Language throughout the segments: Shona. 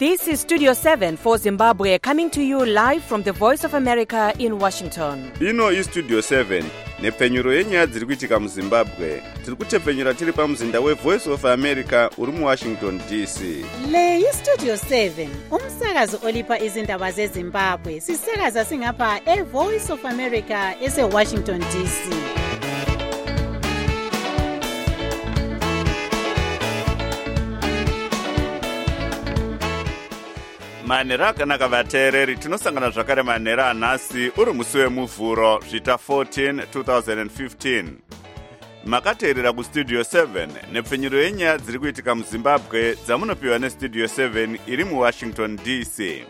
This is Studio 7 for Zimbabwe, coming to you live from the Voice of America in Washington. Ino is Studio 7, nepfenyuro yenyaya dziri kuitika muZimbabwe. Tiri kutepfenyura tiri pamuzinda weVoice of America uri muWashington DC. Le iStudio 7, umsakazo olipa izindaba zeZimbabwe. Sisakaza singapha eVoice of America eseWashington DC. Manhero akanaka vateereri, tinosangana zvakare manhero anhasi uri musi wemuvhuro zvita 14 2015. Makateerera kuStudio 7 nepfenyuro yenyaya dziri kuitika muZimbabwe dzamunopiwa neStudio 7 iri muWashington DC.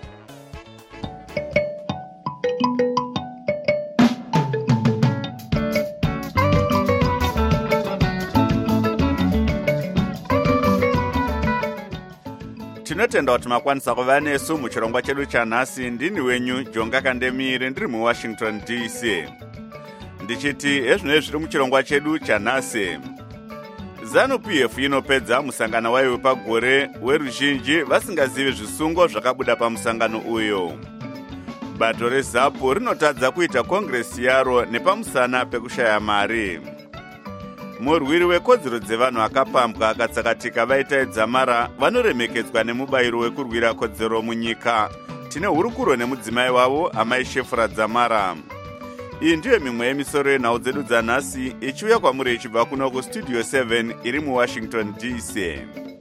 Tinotenda kuti makwanisa kuva nesu muchirongwa chedu chanhasi. Ndini wenyu Jonga Kandemire ndiri muWashington DC. Ndichiti ezvinoi zviri muchirongwa chedu chanhasi. ZANU-PF inopedza musangano wayo wepagore weruzhinji vasingazivi zvisungo zvakabuda pamusangano uyo. Bato reZAPU rinotadza kuita kongresi yaro nepamusana pekushaya mari. Murwiri wekodzero dzevanhu akapambwa akatsakatika vaitaedza mara vanoremekedzwa nemubayiro wekurwira kodzero munyika. Tine hurukuro nemudzimai wavo Amai Shefra Dzamara. Iyi ndiyo mimwe yemisoro yenhau dzedu dzanhasi ichiuya kwamuri ichibva kuno kuStudio 7 iri muWashington DC.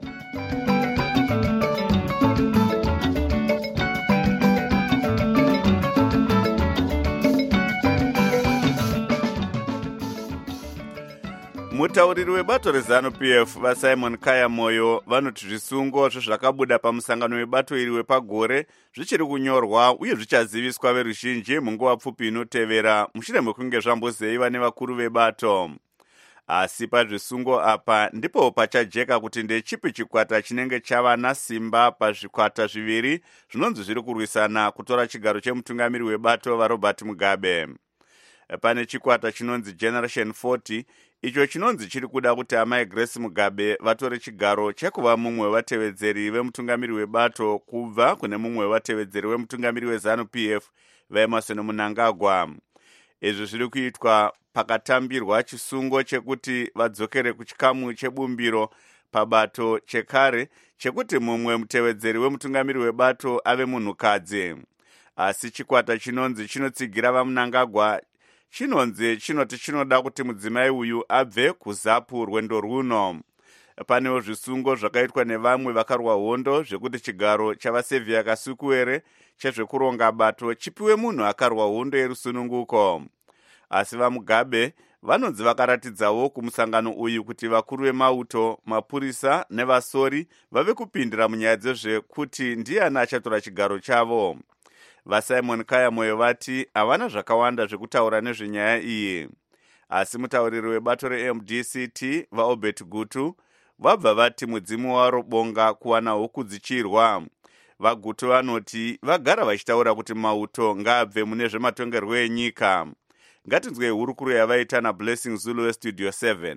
Mutauriri webato reZANU-PF vaSimon Kayamoyo vanoti zvisungo zvezvakabuda pamusangano webato iri wepagore zvichiri kunyorwa uye zvichaziviswa veruzhinji munguva pfupi inotevera mushure mekunge zvambozeiva nevakuru vebato. Asi pazvisungo apa ndipo pachajeka kuti ndechipi chikwata chinenge chava nasimba pazvikwata zviviri zvinonzi zviri kurwisana kutora chigaro chemutungamiri webato vaRobert Mugabe. Pane chikwata chinonzi Generation 40, icho chinonzi chiri kuda kuti Amai Grace Mugabe vatore chigaro chekuva mumwe wevatevedzeri vemutungamiri webato kubva kune mumwe wevatevedzeri wemutungamiri weZANU-PF vaEmerson Mnangagwa. Izvi zviri kuitwa pakatambirwa chisungo chekuti vadzokere kuchikamu chebumbiro pabato chekare chekuti mumwe mutevedzeri wemutungamiri webato ave munhukadzi. Asi chikwata chinonzi chinotsigira vaMnangagwa chinoti chinoda kuti mudzimai uyu abve kuZAPU rwendo runo. Panewo zvisungo zvakaitwa nevamwe vakarwa hondo zvekuti chigaro chavaSevia Kasukuwere chezvekuronga bato chipiwe munhu akarwa hondo yerusununguko. Asi vaMugabe vanonzi vakaratidzawo kumusangano uyu kuti vakuru vemauto, mapurisa nevasori vave kupindira munyaya dzezvekuti ndiani achatora chigaro chavo. VaSimon Kayamoyo vati havana zvakawanda zvekutaura nezvenyaya iyi. Asi mutauriri webato reMDCT vaObert Gutu vabva vati mudzimu waro bonga kuwana huku dzichirwa. VaGutu vanoti vagara vachitaura kuti mauto ngaabve mune zvematongerwo enyika. Ngatinzwe hurukuro yavaita naBlessing Zulu weStudio 7.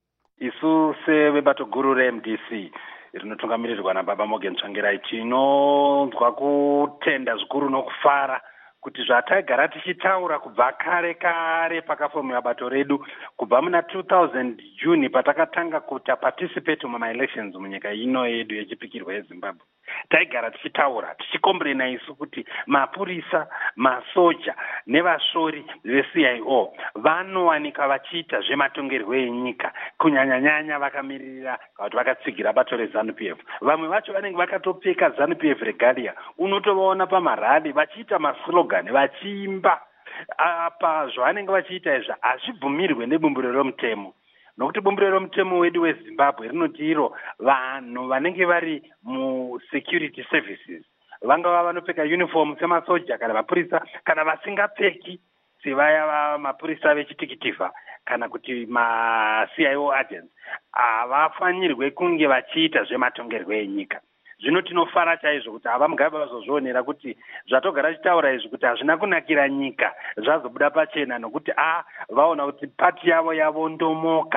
Isu sevebato guru reMDC rinotungamirirwa naBaba Morgan Tsvangirai tinonzwa kutenda zvikuru nokufara kuti zvataigara tichitaura kubva kare kare pakafomiwa bato redu kubva muna 2000 June patakatanga kuita participate mumaelections munyika ino yedu yechipikirwa yeZimbabwe. Taigara tichitaura tichikombrena isu kuti mapurisa, masoja nevasori veCIO vanowanika vachiita zvematongerwo enyika kunyanyanyanya vakamirira kuti vakatsigira bato reZANU-PF. Vamwe vacho vanenge vakatopfeka ZANU-PF regalia, unotovaona pamarali vachiita maslogan vachiimba. Apa zvavanenge vachiita izvi hazvibvumirwe nebumbiro romutemo, nokuti bumbiro romutemo wedu weZimbabwe rinoti iro vanhu vanenge vari musecurity services, vangava vanopfeka uniform semasoja kana mapurisa kana vasingapfeki sevaya mapurisa vechitikitivha kana kuti maCIO agents, havafanirwe kunge vachiita zvematongerwo enyika. Zvino tinofara chaizvo kuti avaMugabe vazozvionera kuti zvatogara chitaura izvi kuti hazvina kunakira nyika zvazobuda pachena, nokuti vaona kuti pati yavo yavondomoka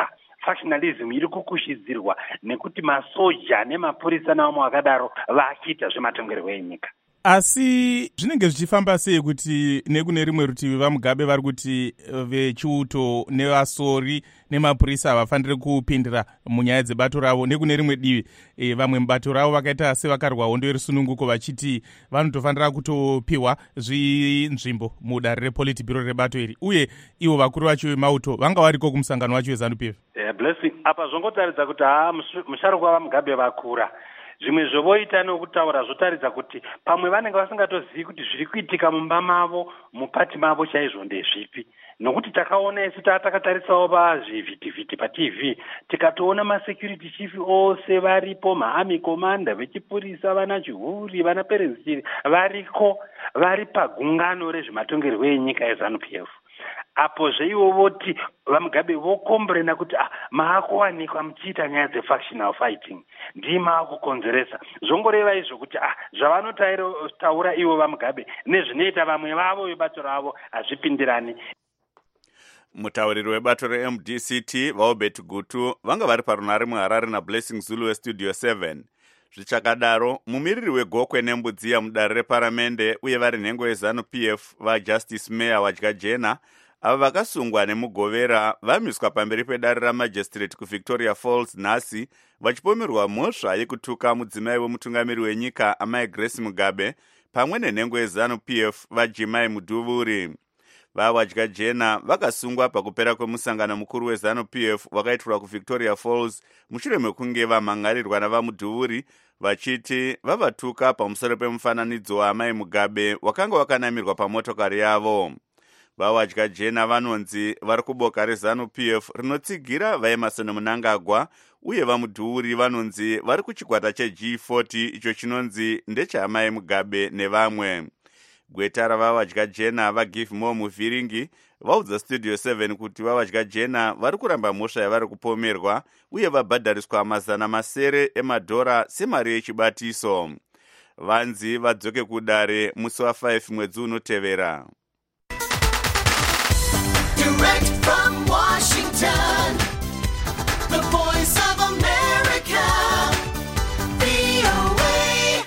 factionalism iri kukushidzirwa nekuti masoja nemapurisa navamwe vakadaro vachiita zvematongerwo enyika. Asi zvinenge zvichifamba sei kuti nekune rimwe rutivi vaMugabe vari kuti vechiuto nevasori nemapurisa havafaniri kupindira munyaya dzebato ravo, nekune rimwe divi vamwe mubato ravo vakaita sevakarwa hondo yerusununguko vachiti vanotofanira kutopiwa zvinzvimbo mudare repolitburo rebato iri, uye ivo vakuru vacho vemauto vanga variko kumusangano wacho weZANU-PF. Blessing apa zvongotaridza kuti musharukwa vaMugabe vakura. Zvimwe zvovoita nokutaura zvotaridza kuti pamwe vanenge vasingatozivi kuti zviri kuitika mumba mavo, mupati mavo chaizvo ndezvipi. Nokuti takaona isu takatarisawo pazvivhitivhiti patv, tikatoona masecurity chief ose varipo, maarmy commander vechipurisa, vana chihuri, vana parents variko, vari pagungano rezvematongerwo enyika yeZANU-PF. Apo zveivo voti vaMugabe vokombrena kuti maakuwanikwa muchiita nyaya dzefactional fighting ndimaakukonzeresa. Zvongoreva izvo kuti zvavanotaura ivo vaMugabe nezvinoita vamwe vavo vebato ravo hazvipindirani. Mutauriri webato reMDCT vaObert Gutu vanga vari parunare muHarare naBlessing Zulu weStudio 7. Zvichakadaro, mumiriri wegokwe nembudziya mudare reparamende uye vari nhengo yeZANU-PF vaJustice Mayor Wadyajena ava vakasungwa nemugovera vamiswa pamberi pedare ramajistrate kuVictoria Falls nhasi vachipomerwa mhosva yekutuka mudzimai wemutungamiri wenyika amai Grace Mugabe pamwe nenhengo yeZANU-PF vaJimai Muduvuri. VaWadyajena vakasungwa pakupera kwemusangano mukuru weZANU-PF wakaitirwa kuVictoria Falls mushure mekunge vamhangarirwa navaMuduvuri vachiti vavatuka pamusoro pemufananidzo waamai Mugabe wakanga wakanamirwa pamotokari yavo. VaWadyajena vanonzi vari kuboka reZANU-PF rinotsigira vaEmerson Mnangagwa uye vaMuduvuri vanonzi vari kuchikwata cheG40 icho chinonzi ndechaamai Mugabe nevamwe. Gweta ravaWadyajena vaGive More Muvhiringi vaudza Studio 7 kuti vaWadyajena vari kuramba mhosva yavari kupomerwa uye vabhadhariswa $700 emadhora semari yechibatiso. Vanzi vadzoke kudare musi wa5 mwedzi unotevera. Direct from Washington, the voice of America, VOA.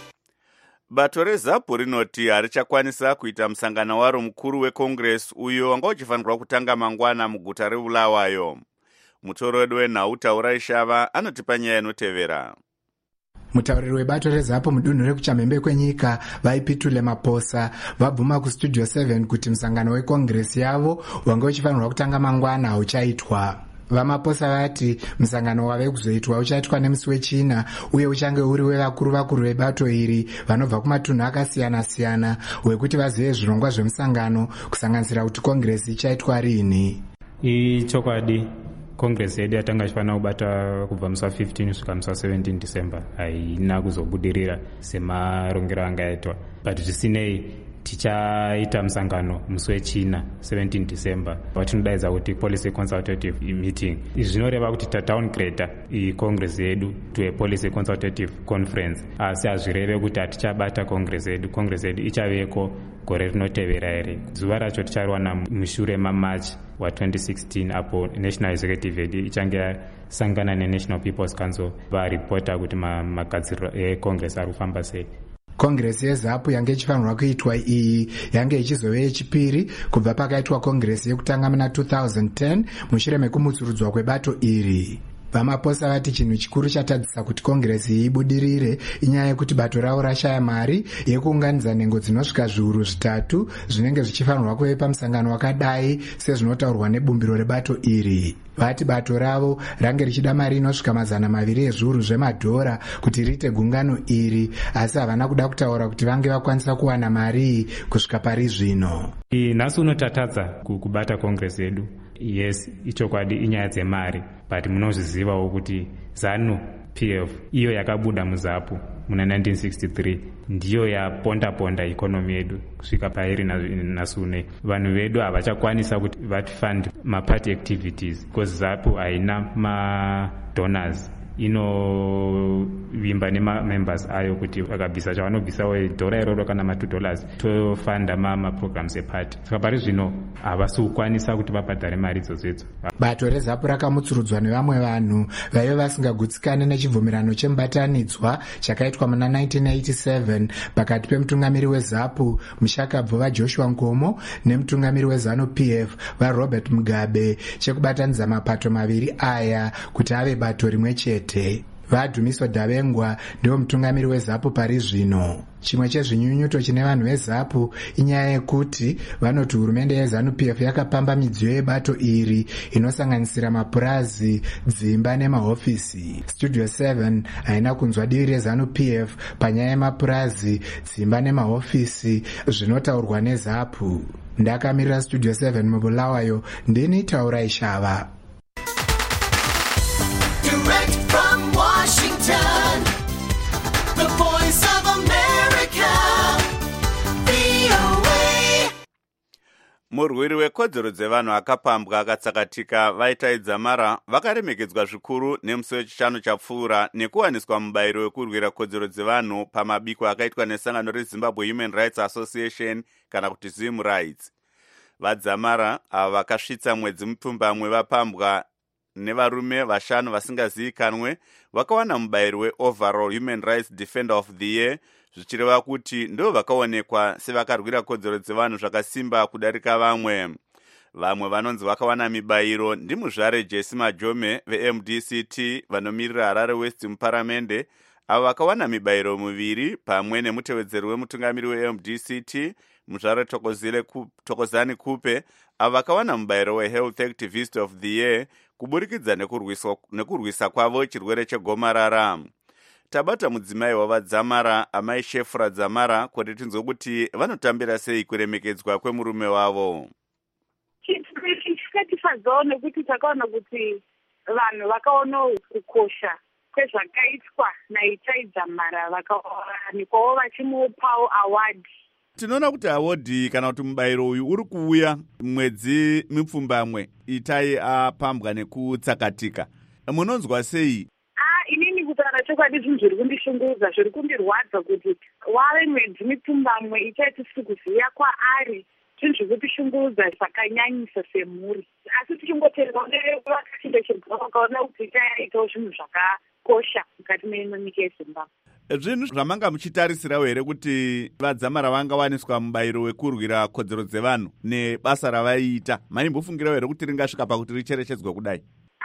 Bato reZAPU rinoti harichakwanisa kuita musangano waro mukuru weCongress uyo wanga uchifanirwa kutanga mangwana muguta reBulawayo. Mutoro wedu wenhau Taurai Shava anotipa nyaya inotevera. Mutauriri webato reZAPU mudunhu rekuchamhembe kwenyika vaipitule Maposa vabvuma kuStudio 7 kuti musangano weCongress yavo wanga uchifanirwa kutanga mangwana hauchaitwa. VaMaposa vati musangano wave kuzoitwa uchaitwa nemusi weChina uye uchange uri wevakuru vebato iri vanobva kumatunhu akasiyana-siyana wekuti vazive zvirongwa zvemusangano kusanganisira kuti Congress ichaitwa rini. Ichokwadi Congress yedu yatanga ichifanira kubata kubva musi wa15 kusvika musi wa17 December haina kuzobudirira semarongero anga yaitwa, but zvisinei tichaita musangano musi weChina 17 December watinodaidza kuti policy consultative meeting. Izvi zvinoreva kuti tadowngrade iCongress yedu to a policy consultative conference, asi hazvireve kuti hatichabata Congress yedu ichaveko gore rinotevera here. Zuva racho tichariwana mushure maMarch wa2016 apo National Executive yedu ichange yasangana neNational People's Council varipota kuti magadziriro eCongress ari kufamba sei. Congress yeZAPU yange ichifanirwa kuitwa iyi yange ichizove yechipiri kubva pakaitwa Congress yekutanga muna 2010 mushure mekumutsurudzwa kwebato iri. VaMaposa vati chinhu chikuru chatadzisa kuti Congress iyi ibudirire inyaya yekuti bato ravo rashaya mari yekuunganidza nhengo dzinosvika zviuru 3 zvinenge zvichifanirwa kuve pamusangano wakadai sezvinotaurwa nebumbiro rebato iri. Vati bato ravo range richida mari inosvika $200 ezviuru zvemadhora kuti riite gungano iri, asi havana kuda kutaura kuti vange vakwanisa kuwana mari kusvika pari zvino. Nhasi unotatadza kubata Congress yedu. Yes, ichokwadi inyaya dzemari, but munozvizivawo kuti ZANU-PF iyo yakabuda muZAPU muna 1963 ndiyo yaponda ikonomi yedu kusvika pairi nasune. Vanhu vedu havachakwanisa kuti vatifund maparty activities because ZAPU haina madonors inovimba nemamembers ayo kuti vakabvisa chavanobvisawo dhora iroro kana $2 tofanda maprograms eparty. Saka pari zvino havasi kukwanisa kuti vabhadhare mari idzodzo. Bato reZAPU rakamutsurudzwa nevamwe vanhu vaive vasingagutsikane nechibvumirano chemubatanidzwa chakaitwa muna 1987 pakati pemutungamiri weZAPU Mushakabvu vaJoshua Nkomo nemutungamiri weZANU-PF vaRobert Mugabe chekubatanidza mapato maviri aya kuti ave bato rimwe chete. vaDhumiso Davengwa ndiwo mutungamiri weZAPU pari zvino. Chimwe chezvinyunyuto chine vanhu veZAPU inyaya yekuti vanoti hurumende yeZANU-PF yakapamba midziyo yebato iri inosanganisira mapurazi, dzimba nemahofisi. Studio 7 haina kunzwa divi reZANU-PF panyaya yemapurazi, dzimba nemahofisi zvinotaurwa neZAPU. Ndakamirira Studio 7 mubulawayo, ndini Taurai Shava. Direct from Washington, the voice of America, VOA. Murwiri wekodzero dzevanhu akapambwa akatsakatika vaita Dzamara vakaremekedzwa zvikuru nemusi wechishanu chapfuura nekuwaniswa mubayiro wekurwira kodzero dzevanhu pamabiko akaitwa nesangano reZimbabwe Human Rights Association kana kuti Zim Rights. VaDzamara ava vakasvitsa mwedzi mupfumbamwe vapambwa nevarume vashanu vasingazivikanwe vakawana mubayiro weOverall Human Rights Defender of the Year, zvichireva kuti ndo vakaonekwa sevakarwira kodzero dzevanhu zvakasimba kudarika vamwe. Vamwe vanonzi vakawana mibayiro ndimuzvare Jesse Majome veMDCT vanomiririra Harare West muparamende, avo vakawana mibayiro miviri pamwe nemutevedzeri wemutungamiri weMDCT muzvare Thokozani Kupe, avo vakawana mubayiro weHealth Activist of the Year kuburikidza nekurwisa kwavo chirwere chegomarara. Tabata mudzimai wavaDzamara amai Shefra Dzamara kuti tinzwe kuti vanotambira sei kuremekedzwa kwemurume wavo. Chikatifadzawo nekuti takaona kuti vanhu vakaona kukosha kwezvakaitwa naItai Dzamara vakawanikwawo vachimupawo award. Tinoona kuti award kana kuti mubayiro uyu uri kuuya mwedzi mipfumbamwe Itai apambwa nekutsakatika. Munonzwa sei? Inini kutaura chokwadi zvinhu zviri kundishungurudza, zviri kundirwadza kuti wave mwedzi mipfumbamwe Itai tisiri kuziva kwaari, zvinhu zviri kutishungurudza zvakanyanyisa semhuri. Asi tichingotenda nevakachindecherwa vakaona kuti Itai aitawo zvinhu zvakakosha mukati menyika yeZimbabwe. Zvinhu zvamanga muchitarisirawo here kuti vaDzamara vangawaniswa mubayiro wekurwira kodzero dzevanhu nebasa ravaiita? Maimbofungirawo here kuti ringasvika pakuti richerechedzwe kudai?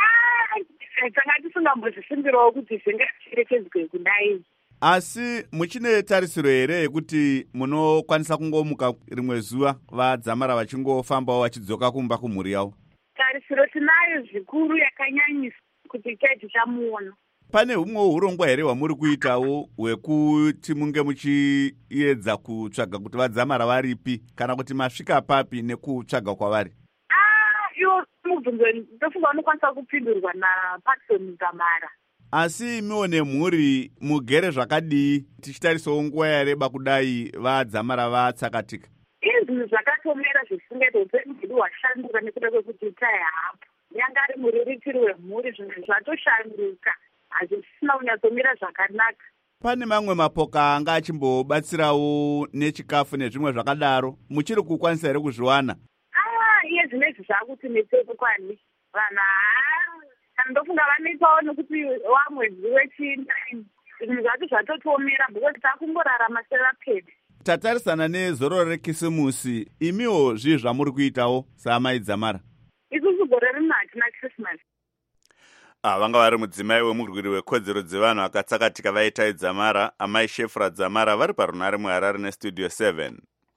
Tanga tisingambozvifungirawo kuti zvingacherechedzwe kudai. Asi muchine tarisiro here yekuti munokwanisa kungomuka rimwe zuva vaDzamara vachingofambawo vachidzoka kumba kumhuri yavo? Tarisiro tinayo zvikuru yakanyanyisa kuti Itai tichamuona. Pane humwe urongwa here hwamuri kuitawo hwekuti munge muchiedza kutsvaga kuti vaDzamara varipi kana kuti masvika papi nekutsvaga kwavari? Iwo mubvunzo ndofunga unokwanisa kupindurwa naPaxton Dzamara. Asi imiwo nemhuri mugere zvakadii tichitarisawo nguva yareba kudai vaDzamara vatsakatika? Zvinhu zvakatomera zvisingaita upenyu hwedu hwashanduka nekuda kwekuti Itai haapo. Yanga ari muriritiri wemhuri, zvinhu zvatoshanduka. Hazvisina kunyatsomira zvakanaka. Pane mamwe mapoka anga achimbobatsirawo nechikafu nezvimwe zvakadaro, muchiri kukwanisa here kuzviwana? Iye zvinezvi zvakuti netsepo kwani vanhu kana ndofunga vanoitawo nekuti wamwedzi wechi9 zvinhu zvacho zvatotomera because takungorarama sevapedzi. Tatarisana nezororo rekisimusi, imiwo zvii zvamuri kuitawo saamai Dzamara? Isusu gore rino hatina Christmas. Vanga vari mudzimai wemurwiri wekodzero dzevanhu akatsakatika vaItai Dzamara amai Shefra Dzamara vari parunare muHarare neStudio 7.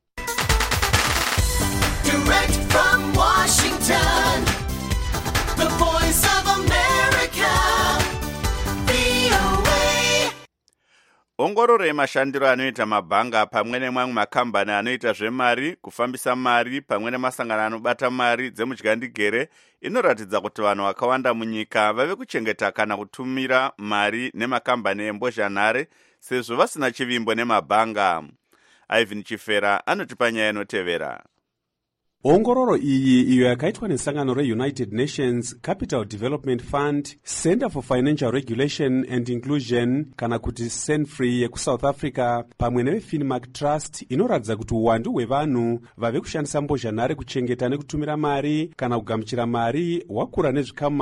Direct from Washington, the voice of America, VOA. Ongororo yemashandiro anoita mabhanga pamwe nemamwe makambani anoita zvemari, kufambisa mari pamwe nemasangano anobata mari dzemudyandigere inoratidza kuti vanhu vakawanda munyika vave kuchengeta kana kutumira mari nemakambani embozhanhare sezvo vasina chivimbo nemabhanga. Ivan Chifera anotipa nyaya inotevera. ongororo iyi iyo yakaitwa nesangano reunited nations capital development fund, center for financial regulation and inclusion kana kuti senfree yekusouth africa pamwe nevefinmark trust inoratidza kuti uwandu hwevanhu vave kushandisa mbozhanhare kuchengeta nekutumira mari kana kugamuchira mari hwakura nezvikamu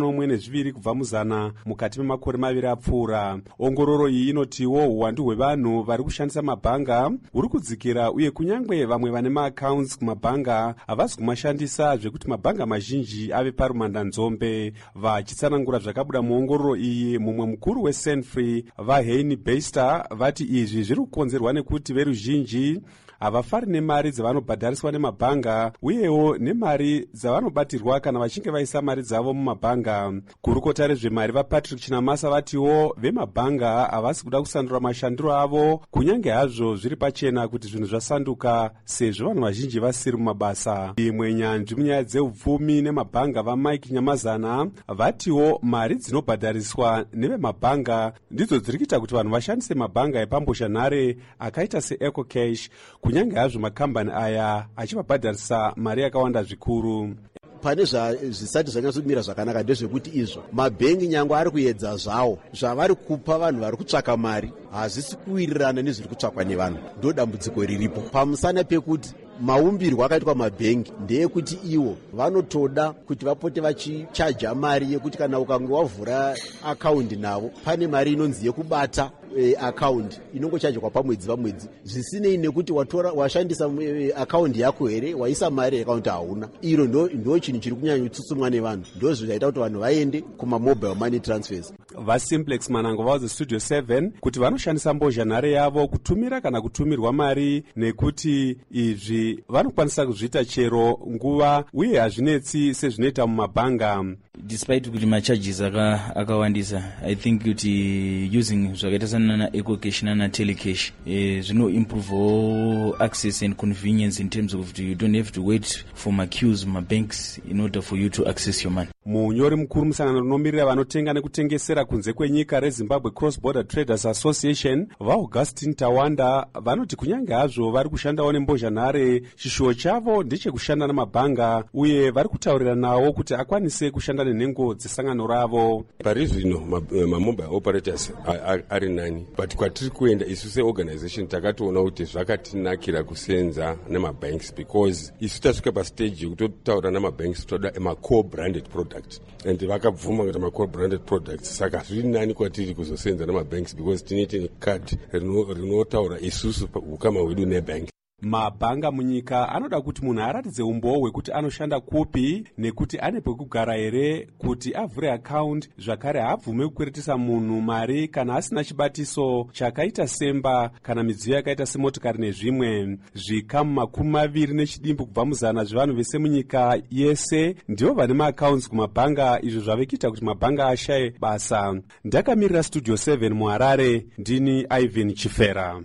42 kubva muzana mukati memakore 2 apfuura. ongororo iyi inotiwo uwandu hwevanhu vari kushandisa mabhanga huri kudzikira, uye kunyange vamwe vane maaccounts kumabhanga havasi kumashandisa zvekuti mabhanga mazhinji ave parumandanzombe. vachitsanangura zvakabuda muongororo iyi, mumwe mukuru wesenfree vaheini bester vati izvi zviri kukonzerwa nekuti veruzhinji havafari nemari dzavanobhadhariswa nemabhanga uyewo nemari dzavanobatirwa kana vachinge vaisa mari dzavo mumabhanga. kurukota rezvemari vapatrick chinamasa vatiwo vemabhanga havasi kuda kusandura mashandiro avo kunyange hazvo zviri pachena kuti zvinhu zvasanduka sezvo vanhu vazhinji vasiri mumabasa. imwe nyanzvi munyaya dzeupfumi nemabhanga vamike nyamazana vatiwo mari dzinobhadhariswa nevemabhanga ndidzo dziri kuita kuti vanhu vashandise mabhanga epambozhanhare akaita seecocash, kunyange hazvo makambani aya achivabhadharisa mari yakawanda zvikuru. pane zvisati zvanyatsomira zvakanaka ndezvekuti izvo mabhengi nyange ari kuedza zvawo zvavari kupa vanhu vari kutsvaka mari hazvisi kuwirirana nezviri kutsvakwa nevanhu. ndo dambudziko riripo pamusana pekuti maumbirwo akaitwa mabhengi ndeyekuti iwo vanotoda kuti vapote vachichaja mari yekuti kana ukange wavhura akaundi navo pane mari inonzi yekubata akaundi inongochajwa pamwedzi zvisinei nekuti washandisa akaundi yako here, waisa mari akaundi hauna. iro ndo chinhu chiri kunyanya kutsutsumwa nevanhu, ndo zvaita kuti vanhu vaende kumamobile money transfers. vasimplex manango vauze studio 7 kuti vanoshandisa mbozhanhare yavo kutumira kana kutumirwa mari nekuti izvi vanokwanisa kuzviita chero nguva uye hazvinetsi sezvinoita mumabhanga. despite kuti macharges akawandisa, I think kuti using zvakaita sana ecocash nana telecash zvino improve access and convenience in terms of you don't have to wait for queues banks in order for you to access your money. munyori mukuru musangano rinomirira vanotenga nekutengesera kunze kwenyika rezimbabwe cross border traders association vaaugustin tawanda vanoti kunyange hazvo vari kushandawo nembozhanhare, chishuwo chavo ndechekushanda namabhanga uye vari kutaurira nawo kuti akwanise kushanda nenhengo dzesangano ravo. pari zvino mamobile operators ari nani, but kwatiri kuenda isu seorganization takatoona kuti zvakatinakira kusenza nemabanks because isu tasvika pastage yekutotaura namabanks toda emacore branded product and vakabvuma kuti macore branded products, saka zviri nani kwatiri kuzosenza namabanks because tinete card rinotaura isusu ukama hwedu nebank. mabhanga munyika anoda kuti munhu aratidze umboo hwekuti anoshanda kupi nekuti ane pekugara here kuti avhure akaundi, zvakare haabvume kukweretesa munhu mari kana asina chibatiso chakaita semba kana midziyo yakaita semotokari nezvimwe. zvikamu 20 nechidimbu kubva muzana zvevanhu vese munyika yese ndivo vane maaccounts kumabhanga, izvo zvave kuita kuti mabhanga ashaye basa. ndakamirira studio 7 muharare, ndini ivan chifera.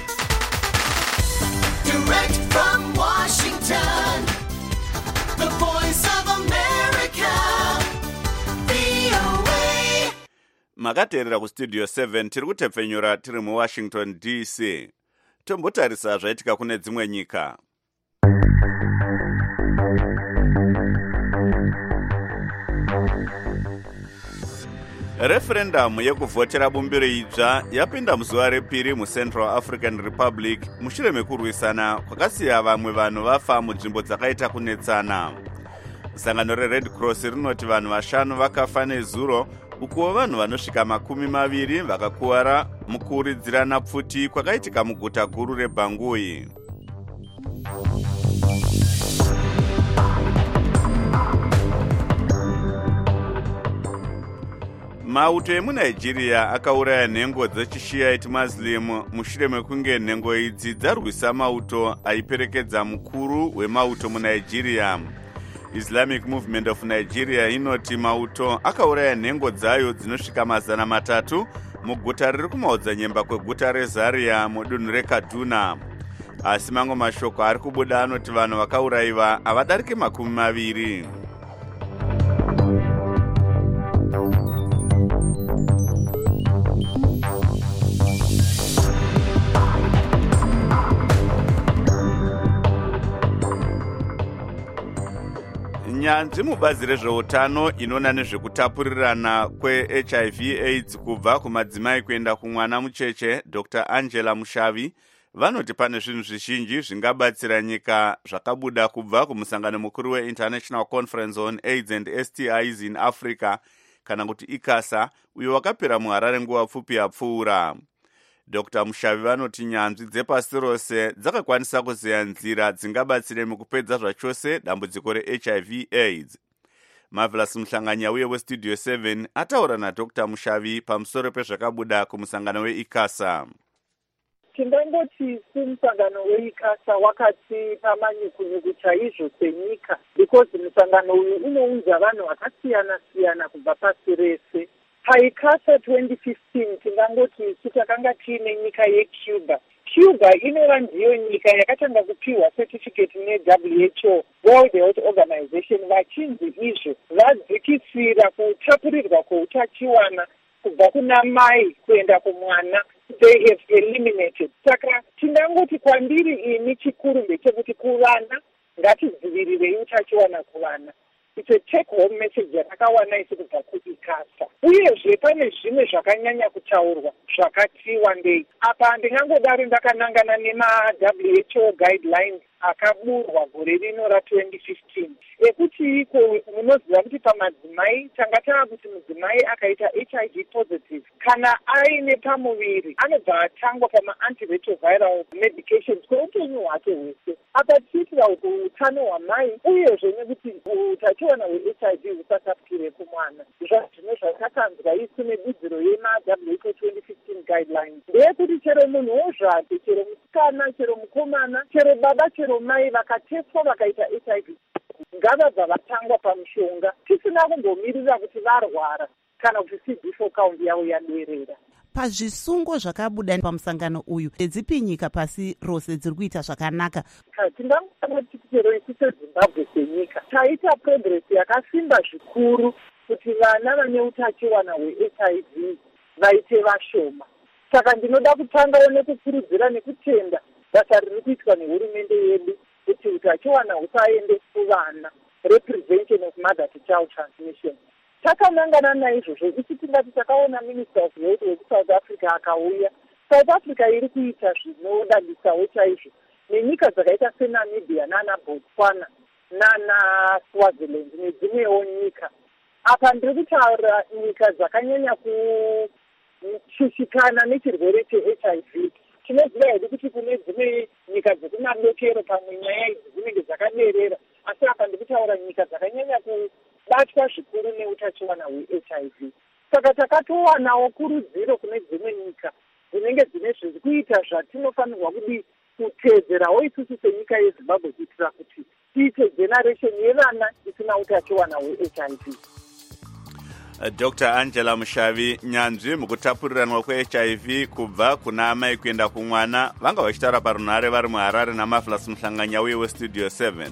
Direct from Washington, the voice of America, VOA. makateerera kustudio 7 tiri kutepfenyura tiri muwashington dc. tombotarisa zvaitika kune dzimwe nyika. referendamu yekuvhotera bumbiro idzva yapinda muzuva repiri mucentral african republic mushure mekurwisana kwakasiya vamwe vanhu vafa munzvimbo dzakaita kunetsana. sangano rered cross rinoti vanhu 5 vakafa nezuro, ukuwo vanhu vanosvika 20 vakakuwara mukuridzirana pfuti kwakaitika muguta guru rebhangui. mauto emunigeria akauraya nhengo dzechishiite muslim mushure mekunge nhengo idzi dzarwisa mauto aiperekedza mukuru wemauto munigeria. Islamic Movement of Nigeria inoti mauto akauraya nhengo dzayo dzinosvika 300 muguta riri kumaodzanyemba kweguta rezaria mudunhu rekaduna. asi mamwe mashoko ari kubuda anoti vanhu vakaurayiwa havadariki 20. nyanzvi mubazi rezveutano inoona nezvekutapurirana kwehiv aids kubva kumadzimai kuenda kumwana mucheche dr angela mushavi vanoti pane zvinhu zvizhinji zvingabatsira nyika zvakabuda kubva kumusangano mukuru weInternational Conference on AIDS and STIs in Africa kana kuti ICASA uyo wakapera muHarare nguva pfupi yapfuura. Dr Mushavi vanoti nyanzvi dzepasi rose dzakakwanisa kuziya nzira dzingabatsire mukupedza zvachose dambudziko reHIV AIDS. Marvelous Mhlanganya uye westudio 7 ataura naDr Mushavi pamusoro pezvakabuda kumusangano weICASA. Tindangoti kumusangano weICASA wakatipa manyukunyuku chaizvo senyika because musangano uyu unounza vanhu vakasiyana-siyana kubva pasi rese. PaICASA 2015 tindangoti takanga tiine nyika yeCuba. Cuba inova ndiyo nyika yakatanga kupiwa certificate neWHO, World Health Organization, vachinzi izvo vadzikisira kutapurirwa kweutachiwana kubva kuna mai kuenda kumwana. They have eliminated. Saka tindangoti kwandiri ini chikuru ndechekuti kuvana ngatidzivirirei utachiwana kuvana. It's a take-home message yakakawana isi kubva kuICASA. Uyezve pane zvimwe zvakanyanya kutaurwa zvakatiwa ndei. Apa ndingangodaro ndakanangana nema-WHO guidelines akaburwa gore rino ra2015 ekuti iko munoziva kuti pamadzimai tanga tava kuti mudzimai akaita HIV positive kana aine pamuviri anobva atangwa pama-antiretroviral medications kweupenyu hwake hwese. Apa tichiitira utano hwamai uyezve nekuti utachiwana hweHIV husatapukire kumwana. Zvazvino zvatakanzwa isu nebudziro yema-WHO 2015 guidelines ndeyekuti chero munhuwo zvake, chero musikana, chero mukomana, chero baba, chero mai vakateswa vakaita HIV ngavabva vatangwa pamushonga tisina kumbomirira kuti varwara kana kuti CD4 count yavo yaderera. Pazvisungo zvakabuda pamusangano uyu dzipi nyika pasi rose dziri kuita zvakanaka? Tindangoti chero isu seZimbabwe senyika taita progress yakasimba zvikuru kuti vana vane utachiwana hweHIV vaite vashoma. Saka ndinoda kutangawo nekukurudzira nekutenda basa riri kuitwa nehurumende yedu kuti utachiwana husaende kuvana, reprevention of mother to child transmission. Takanangana naizvozvo isu tingati takaona minister of health wekusouth Africa akauya. South Africa iri kuita zvinodadisawo chaizvo nenyika dzakaita seNamibia nana Botswana nana Swaziland nedzimwewo nyika. Apa ndiri kutaura nyika dzakanyanya kushushikana nechirwere cheHIV. Tinoziva hedu kuti kune dzimwe nyika dzekumadokero pamwe nyaya idzi dzinenge dzakaderera, asi apa ndiri kutaura nyika dzakanyanya kubatwa zvikuru neutachiwana hweHIV. Saka takatowanawo kurudziro kune dzimwe nyika dzinenge dzine zviri kuita zvatinofanirwa kutedzerawo isusu senyika yeZimbabwe kuitira kuti tiite generation yevana isina utachiwana hweHIV. Dr Angela Mushavi, nyanzvi mukutapuriranwa kweHIV kubva kuna amai kuenda kumwana vanga vachitaura parunhare vari muHarare naMarvelous Mhlanganya uye westudio 7.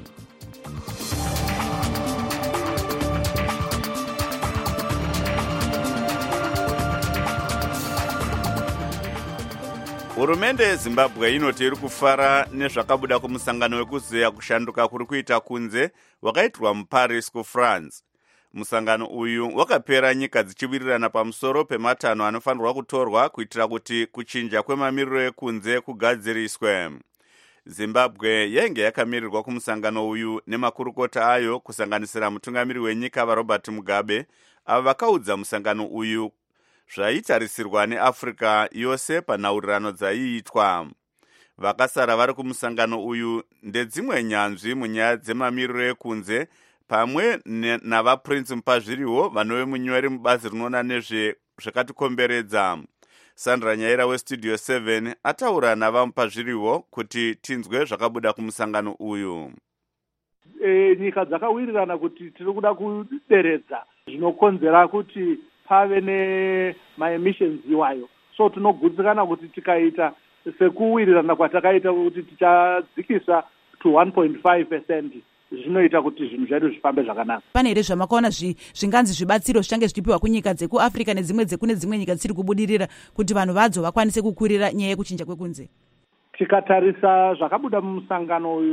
Hurumende yeZimbabwe inoti iri kufara nezvakabuda kumusangano wekuzeya kushanduka kuri kuita kunze wakaitirwa muParis kuFrance. Musangano uyu wakapera nyika dzichiwirirana pamusoro pematanho anofanirwa kutorwa kuitira kuti kuchinja kwemamiriro ekunze kugadziriswe. Zimbabwe yainge yakamirirwa kumusangano uyu nemakurukota ayo kusanganisira mutungamiri wenyika vaRobert Mugabe, ava vakaudza musangano uyu zvaitarisirwa neAfrica yose panhaurirano dzaiitwa. Vakasara vari kumusangano uyu ndedzimwe nyanzvi munyaya dzemamiriro ekunze pamwe navaPrince Mupazviriwo vanove munyori mubazi rinoona nezvakatikomberedza. Sandra Nyaira westudio 7 ataura navaMupazviriwo kuti tinzwe zvakabuda kumusangano uyu. Nyika dzakawirirana kuti tiri kuda kuderedza zvinokonzera kuti pave nemaemissions iwayo. So tinogutsikana kuti tikaita sekuwirirana kwatakaita kuti tichadzikisa to 1.5%. Zvinoita kuti zvinhu zvedu zvifambe zvakanaka. Pane here zvamakaona zvinganzi zvibatsiro zvichange zvichipiwa kunyika dzekuAfrica nedzimwe dzekune dzimwe nyika dzisiri kubudirira kuti vanhu vadzo vakwanise kukurira nyaya yekuchinja kwekunze? Tikatarisa zvakabuda mumusangano uyu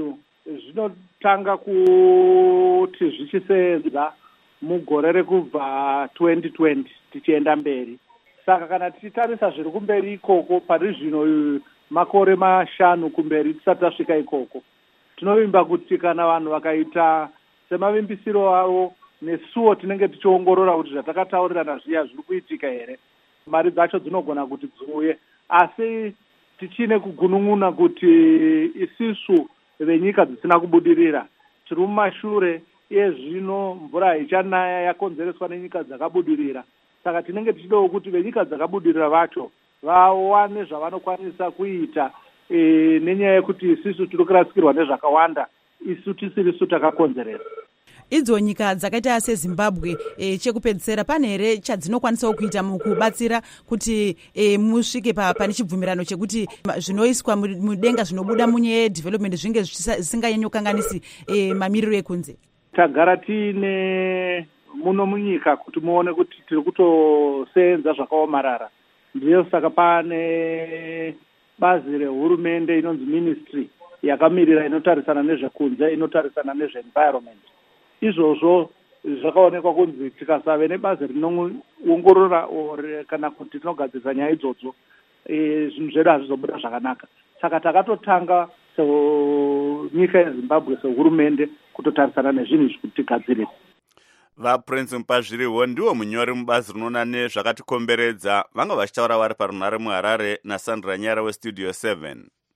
zvinotanga kuti zvichiseenza mugore rekubva 2020 tichienda mberi. Saka kana tichitarisa zviri kumberi ikoko pari zvino makore 5 kumberi tisati tasvika ikoko, tinovimba kuti kana vanhu vakaita semavimbisiro avo nesuwo tinenge tichiongorora kuti zvatakataurirana zviya zviri kuitika here, mari dzacho dzinogona kuti dziuye. Asi tichine kugunun'una kuti isisu venyika dzisina kubudirira tiri mumashure ezvino mvura haichanaya yakonzereswa nenyika dzakabudirira. Saka tinenge tichidawo kuti venyika dzakabudirira vacho vawane zvavanokwanisa kuita nenyaya yekuti isisu tiri kurasikirwa nezvakawanda isu tisirisu takakonzeresa. Idzo nyika dzakaita seZimbabwe chekupedzisira pane here chadzinokwanisawo kuita mukubatsira kuti musvike pane chibvumirano chekuti zvinoiswa mudenga zvinobuda munyaya yedevelopment zvinge zvisinganyanyokanganisi mamiriro ekunze? Tagara tiine muno munyika kuti muone kuti tiri kutoseenza zvakaomarara. Ndiyo saka pane bazi rehurumende inonzi ministry yakamirira inotarisana nezvekunze, inotarisana nezveenvironment. Izvozvo zvakaonekwa kunzi tikasave nebazi rinoongorora kana kuti tinogadzirisa nyaya idzodzo, zvinhu zvedu hazvizobuda zvakanaka. Saka takatotanga senyika yeZimbabwe sehurumende kutotarisana nezvinhu izvi kuti tigadzirisa. VaPrince Mupazviriwo ndiwo munyori mubazi rinoona nezvakatikomberedza, vanga vachitaura vari parunhare muHarare naSandra Nyara weStudio 7.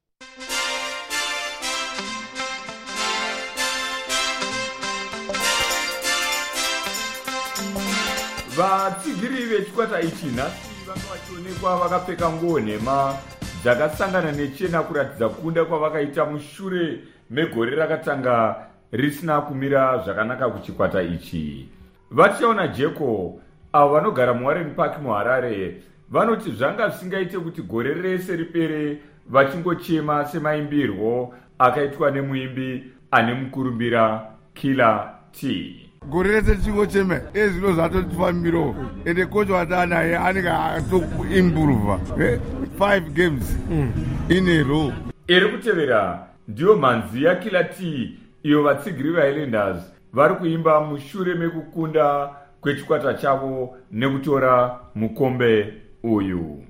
Vatsigiri vechikwata ichi nhasi vanga vachionekwa vakapfeka nguo nhema dzakasangana nechena kuratidza kukunda kwavakaita mushure megore rakatanga risina kumira zvakanaka kuchikwata ichi. Vachaona Jeko avo vanogara muWarren Park muHarare vanoti zvanga zvisingaite kuti gore rese ripere vachingochema semaimbirwo akaitwa nemuimbi ane mukurumbira Killer T. Gore rese tichingochema ezvino zvatotifambiro ende kocho watanaye anenge atoimburuva 5 games in a row. Iri kutevera ndiyo mhanzi yaKiller T iyo vatsigiri vaIslanders vari kuimba mushure mekukunda kwechikwata chavo nekutora mukombe uyu.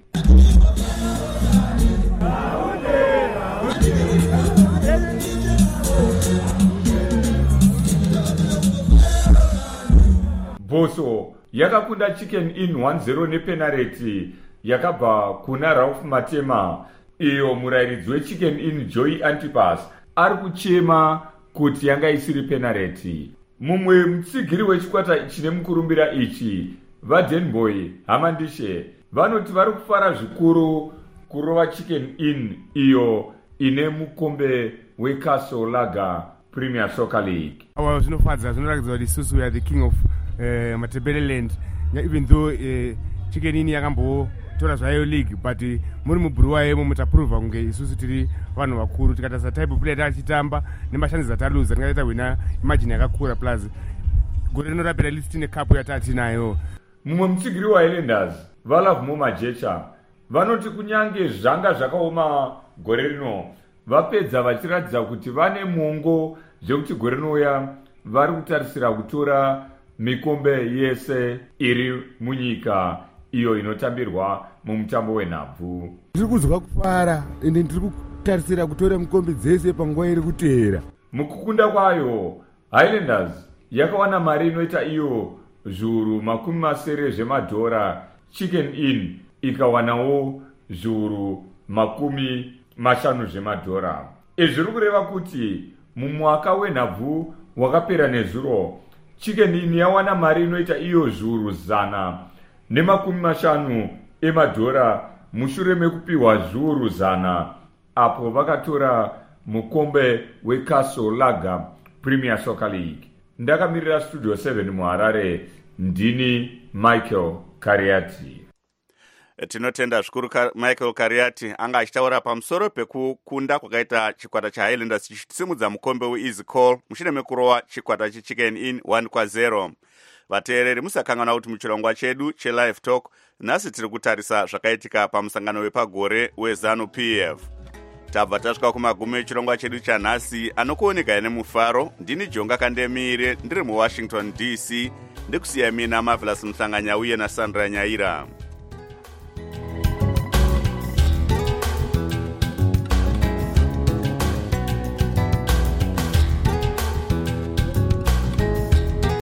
Boso yakakunda Chicken Inn 1-0 nepenareti yakabva kuna Ralph Matema. Iyo murayiridzi weChicken Inn Joey Antipas ari kuchema kuti yanga isiri penareti. Mumwe mutsigiri wechikwata chine mukurumbira ichi, vaDenboy Hamandishe, vanoti vari kufara zvikuru kurova Chicken Inn iyo ine mukombe weCastle Lager Premier Soccer League. Zvinofadza, zvinoratidza kuti isusu we are the king of Matabeleland, even though Chicken Inn yakambotora zvayo league, but muri mubhuruwa yemo mutaprova kunge isusu tiri vanhu vakuru tikatarisa type of play tachitamba nemashandizi ataluza tingaita wina imagine yakakura plus gore rinorapira list ne cup yatatinayo. Mumwe mutsigiri waIslanders Valav Momajecha vanoti kunyange zvanga zvakaoma gore rino vapedza vachiratidza kuti vane mongo zvekuti gore rinouya vari kutarisira kutora mikombe yese iri munyika iyo inotambirwa mumutambo wenhabvu. Tiri kuzwa kufara ende tiri kutarisira kutora mikombe dzese panguva iri kuteera. Mukukunda kwayo Highlanders yakawana mari inoita iyo zviuru 70 zvemadhora, Chicken Inn ikawanawo zviuru 50 zvemadhora. Izvi zviri kureva kuti mumwaka wenhabvu wakapera nezuro Chicken Inn yawana mari inoita iyo zviuru 150 emadhora mushure mekupiwa zviuru 100 apo vakatora mukombe weCastle Lager Premier Soccer League. Ndakamirira Studio 7 muHarare, ndini Michael Kariati. Tinotenda zvikuru Michael Kariati anga achitaura pamusoro pekukunda kwakaita chikwata chaHighlanders chichisimudza mukombe weEasy Call mushure mekurova chikwata cheChicken Inn 1-0. Vateereri musakangana kuti muchirongwa chedu cheLive Talk nhasi tiri kutarisa zvakaitika pamusangano wepagore weZANU-PF. tabva tasvika kumagumo echirongwa chedu chanhasi anokuoneka nemufaro. Ndini Jonga Kandemire ndiri muWashington DC, ndikusiya mina Marvelous Mhlanganya uye naSandra Nyaira.